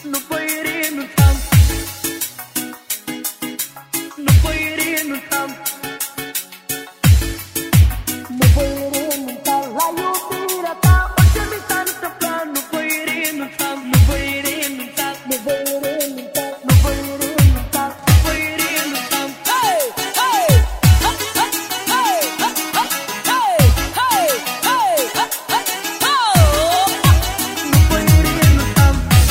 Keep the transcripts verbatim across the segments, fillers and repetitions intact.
nu voi renunța, nu voi renunța, nu voi renunța la iubirea ta. Orice mi s-ar întâmpla, nu voi renunța, nu voi renunța, nu voi renunța, nu voi renunța, nu voi renunța. Hey, hey, hey, hey, hey, hey, hey, hey, oh, nu voi renunța.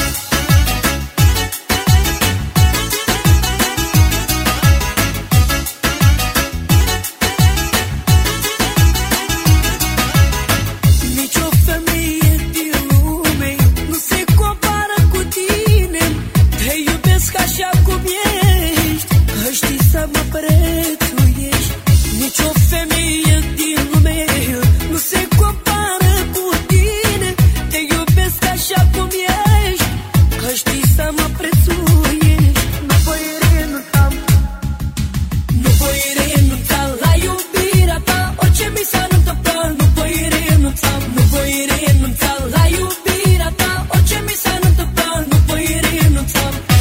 Nicio femeie din lume nu se compară cu tine. Te iubesc așa cum ești, că știi să mă prețuiești. Nicio femeie din lume nu se compară cu tine. Te iubesc așa cum ești, că știi să mă prețuiești. Nu voi renunța, nu voi renunța la iubirea ta. Orice mi s-ar întâmpla, nu voi renunța, nu voi renunța la iubirea ta. Orice mi s-ar întâmpla, nu voi renunța.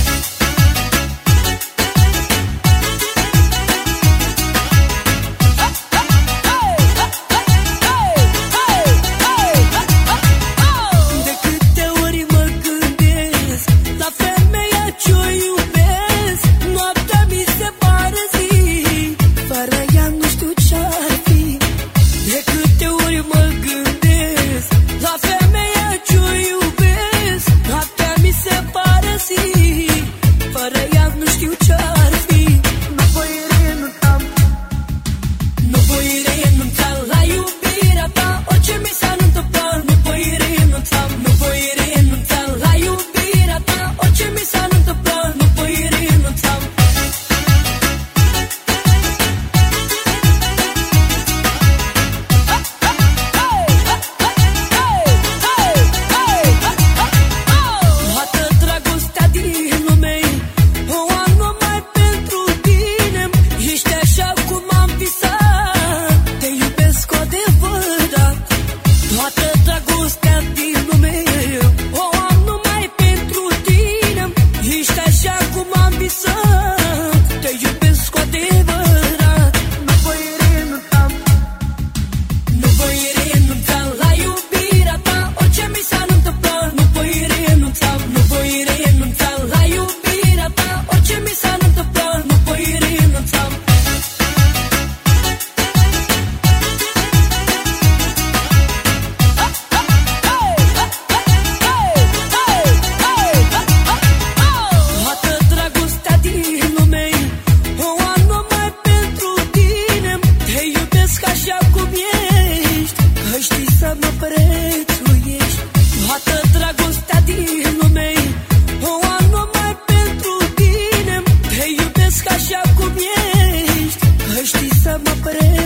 De câte ori mă gândesc la femeia ce-o iubesc, noaptea mi se pare zi, fără ea nu știu ce-ar fi. De câte ori mă gândesc la femeia ce-o iubesc, noaptea mi se pare zi, fără ea nu știu ce-ar fi. Nu voi renunța, nu voi renunța la iubirea ta. Orice mi s-ar întâmpla, nu voi renunța, nu voi renunța la iubirea ta. Orice mi s-ar întâmpla, nu voi renunța. Toată dragostea din lume o am numai pentru tine. Ești așa cum am visat, te iubesc cu adevărat. Toată dragostea din lume o am numai pentru tine. Ești așa cum am visat, te iubesc cu adevărat. Nu voi renunța, nu voi renunța la iubirea ta. Orice mi s-ar întâmpla, nu voi renunța, nu voi renunța la iubirea ta. Orice mi s-ar întâmpla, nu voi renunța. Toată dragostea din lume o am numai pentru tine. Te iubesc așa cum ești, că știi să mă prețuiești. Toată dragostea din lume o am numai pentru tine. Te iubesc așa cum ești, că știi să mă prețuiești.